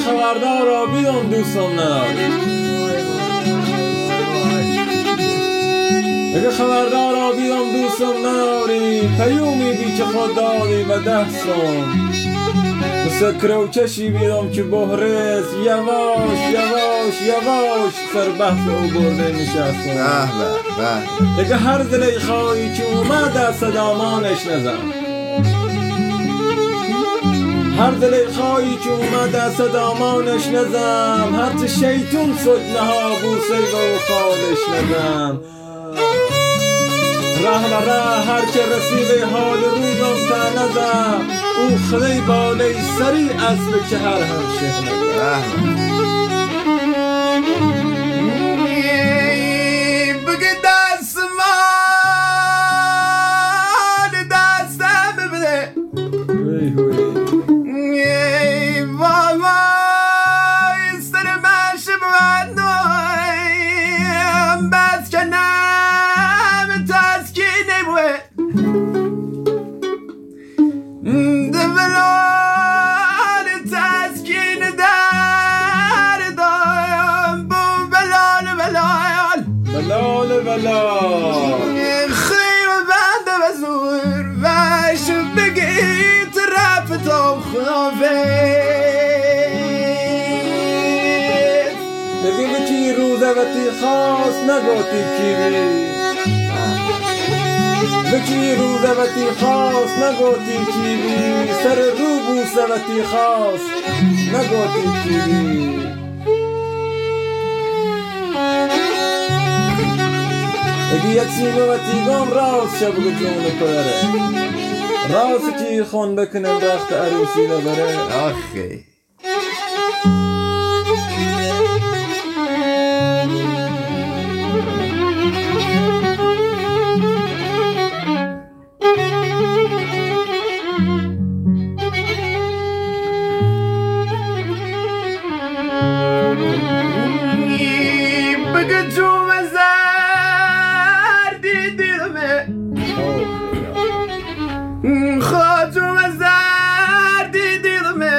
خبردار بیدم دوستم نداری، اگه خبردار بیدم دوستم نداری، پیومی بی که خود دادی و دستم مثل کروچشی بیدم که بهرز یواش یواش یواش سر بحث او برده نشستم. اگه هر زلیخایی که اومد از صدامانش نزم، هر زلیخایی که اومد از صدامانش نزم، هر چه شیطون صدنها بوسه و خالش نزم. ره هر که رسیده حال روزم تا نزم، او خلی بالی سری اسب که هر هم شهنه بگه دست من دستم ببینه بابا سر من شبندم بس کنم تسکینه بوه دبلال تسکین در دایم بو بلال بلال بلال بلال خیلی بنده بزور وش بگی طرف تو خلافه بگی بچی روزه وقتی خواست نگوتی کیوی، بچی روزه وقتی خواست نگوتی کیوی، سر رو بوسه وقتی خواست نگوتی کیوی. اگه یک سیمه وقتی گام راست شب جون پره، راست که خون بکنن رخت عروسی نبره. آخی بگه تو مزردی دیدمه خواه تو مزردی دیدمه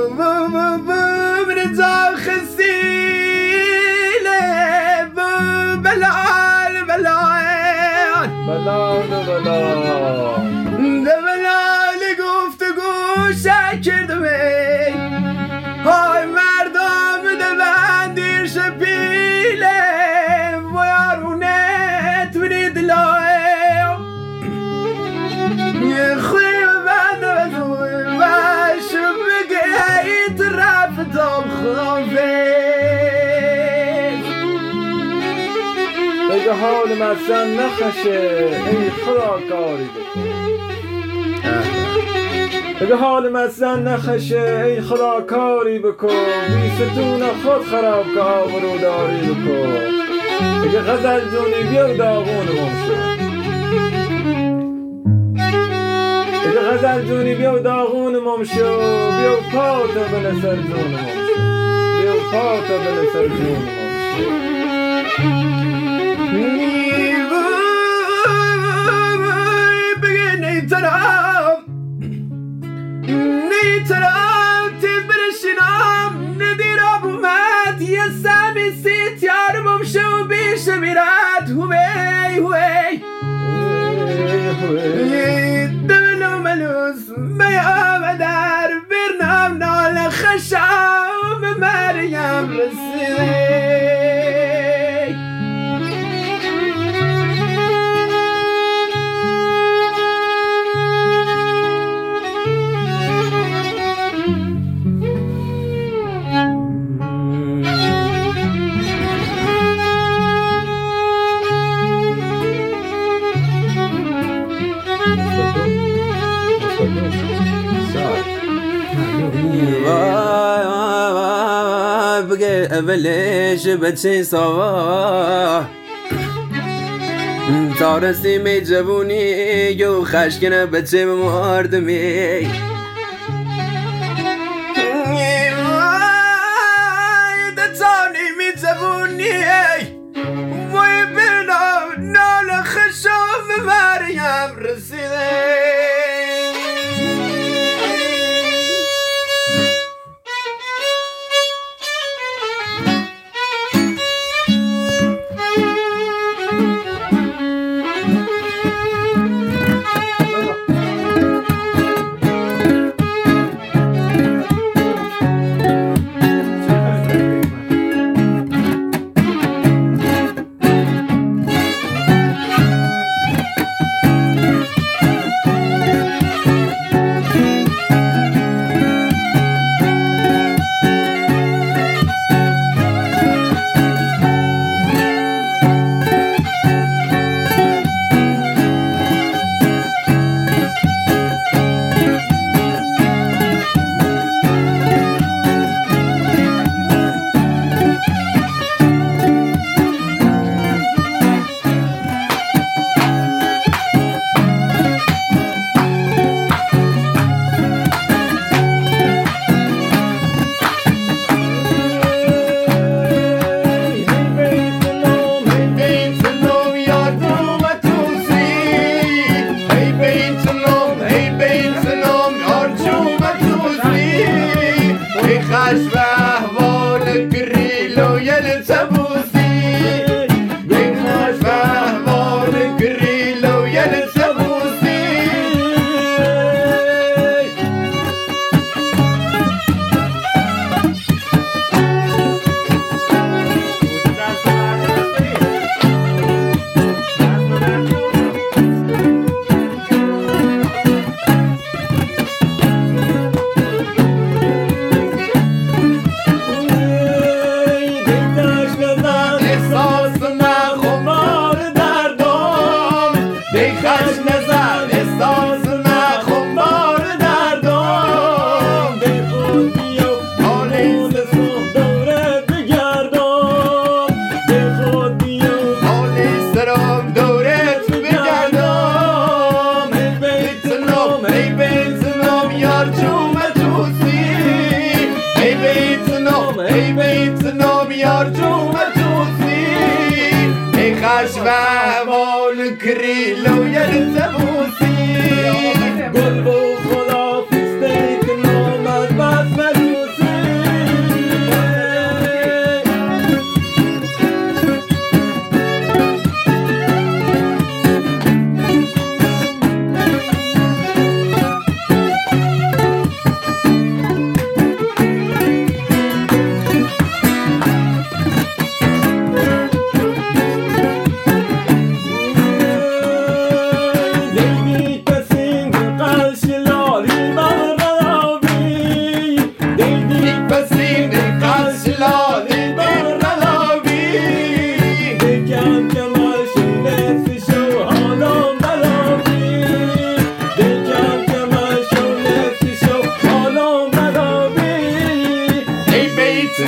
من تا خسیله بلال بلال بلال بلال بلال گفتگو شکردمه های مردم ده بندیر شپیله و یارونت برید لای یه خوی بنده بزوی و شو بگه ای طرف تام خافه اگه حال مزن نخشه ای خدا کاری بکن، اگه حال مزن نخشه ای خدا کاری بکن، بی ستون خود خراب که آبرو داری بکن. اگه غزل جونی بیا داغون ممشو، اگه غزل جونی بیا داغون ممشو، بیا پاتا بله سر جون ممشو، بیا پاتا بله سر جون ممشو. بگه نیترم تیز برشینم ندیرم اومد یه سمی سیتیار بمشه و بیشه میرد هوی هوی دلو ملوز میام در برنم نال خشم مریم رسیده بگه اولش بچه سوا تا رسیم جوونی یو خشکنه بچه مردمی دتانی می جوونی وی بنا نال خشم مریم رسیده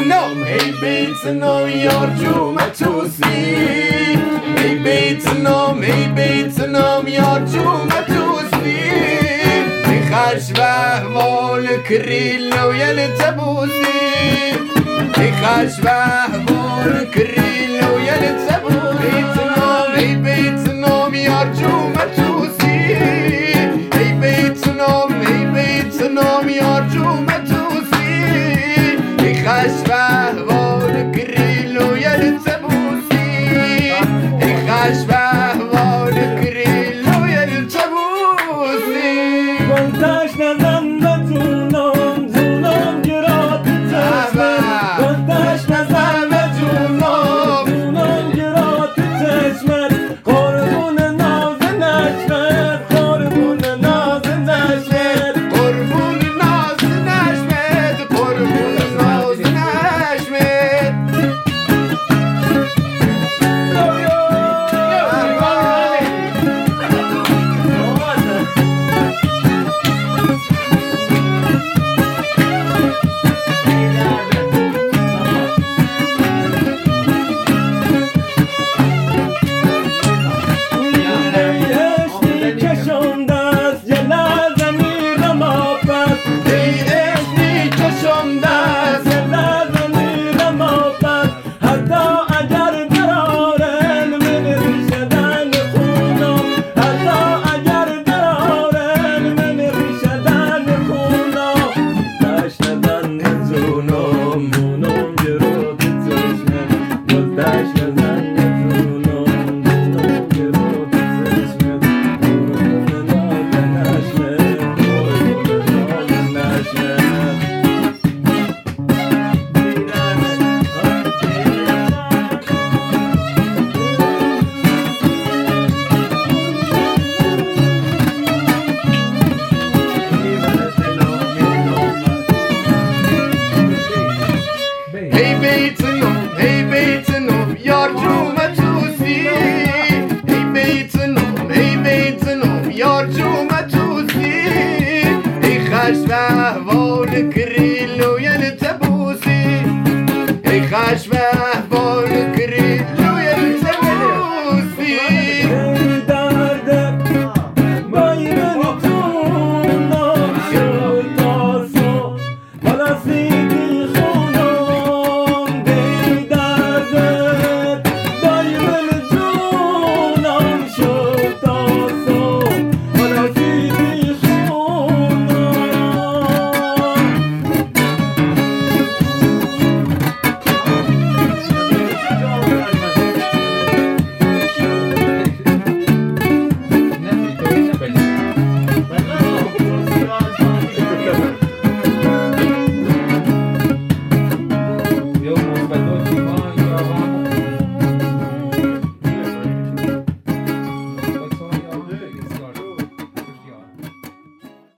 نام ای بیت نام یار جوم توسی ای بیت نام ای بیت نام یار جوم توسی ای خش و احوال کریل نو یل تبوسی ای خش و احوال کریل نو یل تبوسی ای بیت نام یار جوم توسی ای بیت نام یار جوم توسی ای خش و احوال کریل و یل تبوسی ای خش و احوال کریل و یل تبوسی گلتش نزن به جونم جونم گرات چشمت گلتش نزن به جونم جونم گرات چشمت قربون ناز نشمت قربون ناز نشمت قربون ناز نشمت قربون ناز نشمت ای بیت نام یار جوم توسی ای بیت نام یار جوم توسی ای خش و احوال کریل و یل تبوسی ای خش و